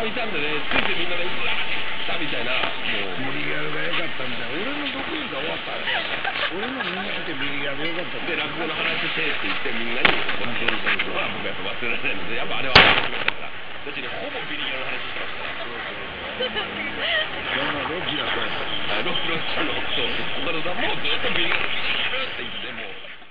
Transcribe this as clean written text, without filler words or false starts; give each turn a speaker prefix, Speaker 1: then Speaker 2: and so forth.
Speaker 1: もいたんでね、ついてみんなでうわー来たみたいな、もう
Speaker 2: ビリギャルが良かったんだよ。俺の得意が終わったんだよ。俺のみんな来てビリギャル良かったんだ
Speaker 1: で
Speaker 2: よ。
Speaker 1: 落語の話してって言ってみんなに教えるというのは僕はやっぱ忘れられないので、やっぱあれは忘れましたから。だってね、ほぼビリギャルの話してましたから。
Speaker 2: ロッチがそうやった。
Speaker 1: ロッチの岡田さんもずっとビリギャルって言ってもう。